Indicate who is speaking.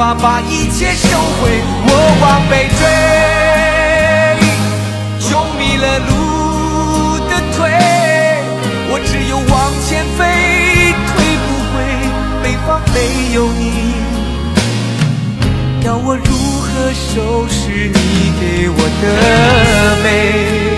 Speaker 1: 法把一切收回，我往北追，用迷了路的腿，我只有往前飞，退不回，北方没有你，要我如何收拾你给我的美？